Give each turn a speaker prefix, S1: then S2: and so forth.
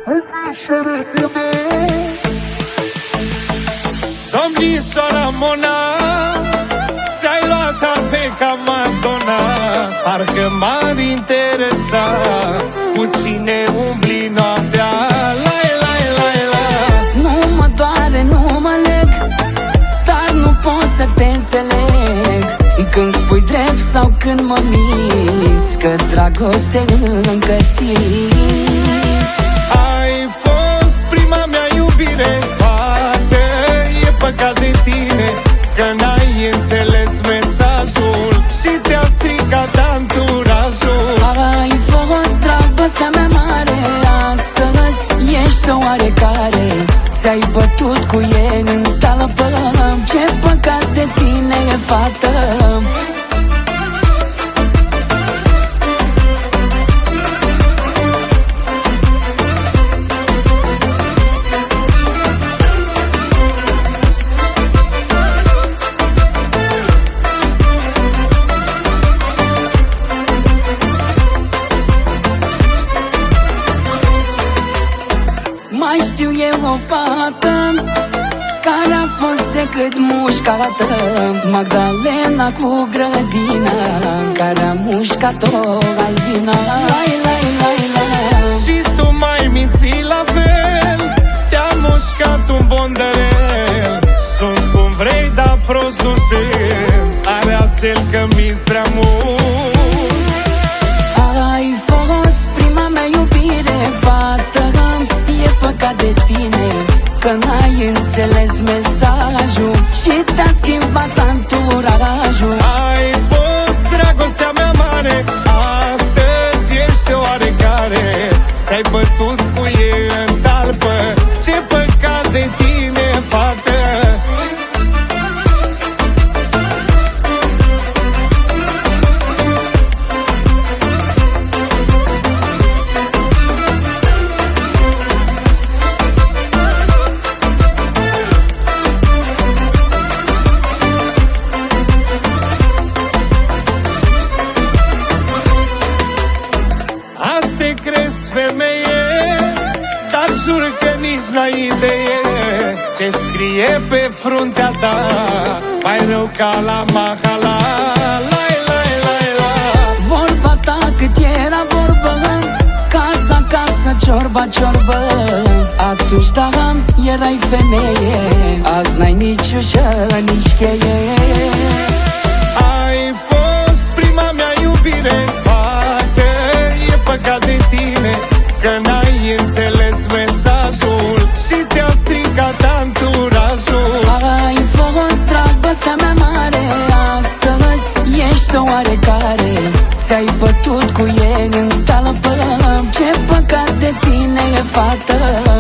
S1: Domnișoara Mona, ți-ai luat afe ca Madonna. Parcă m-ar interesa cu cine umbli noaptea.
S2: Nu mă doare, nu mă leg, dar nu pot să te înțeleg când spui drept sau când mă minți că dragoste încă simți.
S1: Ai fost prima mea iubire, fată, e păcat de tine că n-ai înțeles mesajul și te-a stricat anturajul.
S2: Ai fost dragostea mea mare, astăzi ești o oarecare. Ți-ai bătut cu ei în talpă, ce păcat de tine e, fată. Mai știu eu o fată care a fost decât mușcată, Magdalena cu grădina, care a mușcat-o Albina.
S1: Și tu mai minți la fel, te-a mușcat un bondărel. Sunt cum vrei, dar prost nu sunt, are asel că minți prea mult.
S2: Ai fost prima mea iubire, fată, e păcat de tine că n-ai înțeles mesajul și te-a schimbat anturajul.
S1: Ai fost dragostea mea mare, astăzi ești o oarecare. Ți-ai bătut cu ei în talpă, ce păcat de tine, fată. Femeie, dar jur că nici n-ai idee ce scrie pe fruntea ta, mai rău ca la Mahala.
S2: Vorba ta cât era vorbă, casa, casa, ciorba, ciorbă. Atunci da, erai femeie, azi n-ai nici ușă, nici cheie.
S1: Ai fost prima mea iubire, fată, e păcat de tine că n-ai înțeles mesajul și te-a stricat anturajul.
S2: Ai fost dragostea mea mare, astăzi ești o oarecare. Ți-ai bătut cu ei în talpă, ce păcat de tine e, fată.